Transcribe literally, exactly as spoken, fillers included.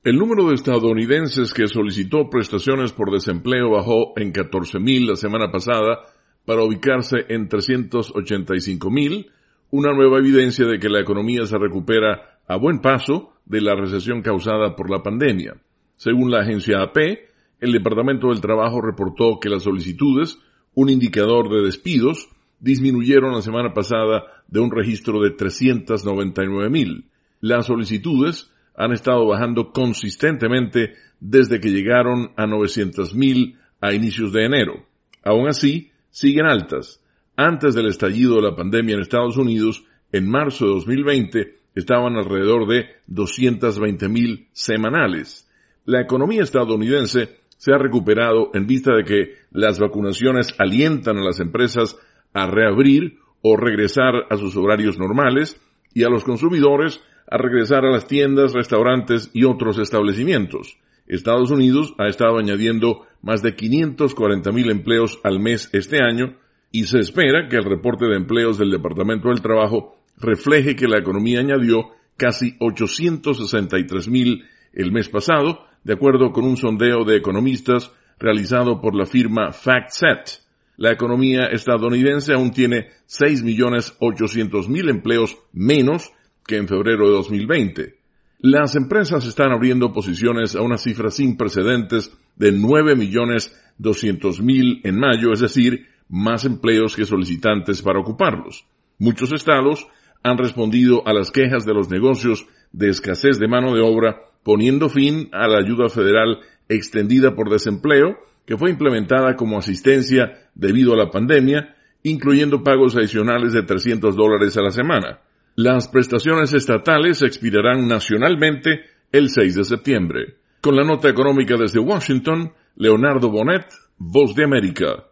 El número de estadounidenses que solicitó prestaciones por desempleo bajó en catorce mil la semana pasada para ubicarse en trescientos ochenta y cinco mil, una nueva evidencia de que la economía se recupera a buen paso de la recesión causada por la pandemia. Según la agencia A P, el Departamento del Trabajo reportó que las solicitudes, un indicador de despidos, disminuyeron la semana pasada de un registro de trescientos noventa y nueve mil. Las solicitudes han estado bajando consistentemente desde que llegaron a novecientos mil a inicios de enero. Aún así, siguen altas. Antes del estallido de la pandemia en Estados Unidos, en marzo de dos mil veinte, estaban alrededor de doscientos veinte mil semanales. La economía estadounidense se ha recuperado en vista de que las vacunaciones alientan a las empresas a reabrir o regresar a sus horarios normales y a los consumidores a regresar a las tiendas, restaurantes y otros establecimientos. Estados Unidos ha estado añadiendo más de quinientos cuarenta mil empleos al mes este año y se espera que el reporte de empleos del Departamento del Trabajo refleje que la economía añadió casi ochocientos sesenta y tres mil el mes pasado, de acuerdo con un sondeo de economistas realizado por la firma FactSet. La economía estadounidense aún tiene seis millones ochocientos mil empleos menos que en febrero de dos mil veinte. Las empresas están abriendo posiciones a una cifra sin precedentes de nueve millones doscientos mil en mayo, es decir, más empleos que solicitantes para ocuparlos. Muchos estados han respondido a las quejas de los negocios de escasez de mano de obra, poniendo fin a la ayuda federal extendida por desempleo, que fue implementada como asistencia debido a la pandemia, incluyendo pagos adicionales de trescientos dólares a la semana. Las prestaciones estatales expirarán nacionalmente el seis de septiembre. Con la nota económica desde Washington, Leonardo Bonet, Voz de América.